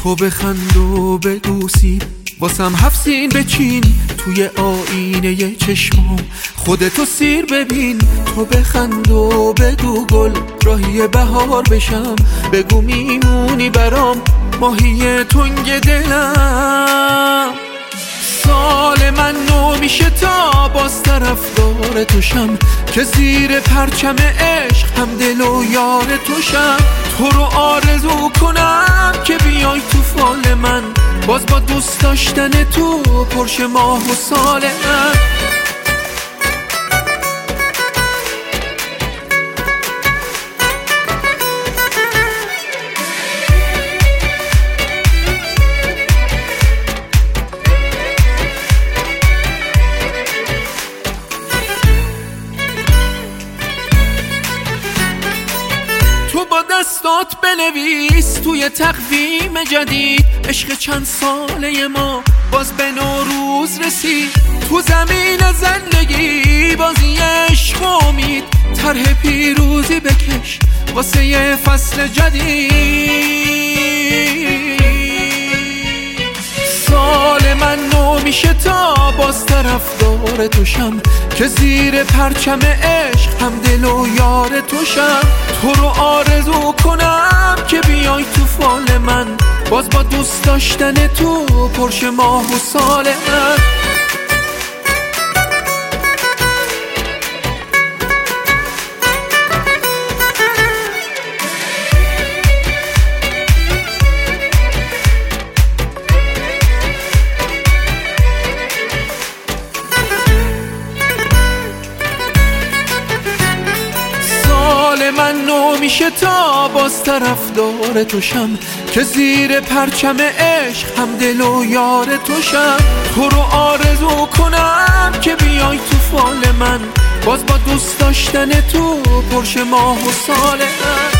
تو بخند و بگو سیر واسم 7 سین بچین توی آینه چشمام، خودتو سیر ببین. تو بخند و بگو گل راهی بهار بشم، بگو میمونی برام ماهی تنگ دلم. سال من نو میشه تا باز طرفدار توشم، که زیر پرچم عشق هم دل و یار توشم. تو رو آرزو کنم که بیای تو فال من، باز با دوست داشتن تو پرش ماه و سال من. تو با دستات بنویس توی تقویم جدید، عشق چند ساله ما باز به نوروز رسید. تو زمین زندگی بازی عشق و امید، طرح پیروزی بکش واسه یه فصل جدید. سال من نو میشه تا باز طرفدار توشم، که زیر پرچم عشق هم دل و یار توشم. تو رو آرزو کنم که بیای تو فال من، باز با دوست داشتن تو پرش ماه و سال من. من نو میشه تا باز طرفدار توشم، که زیر پرچم عشق هم دل و یار توشم. تو رو آرزو کنم که بیای تو فال من، باز با دوست داشتن تو پرش ماه و سال من.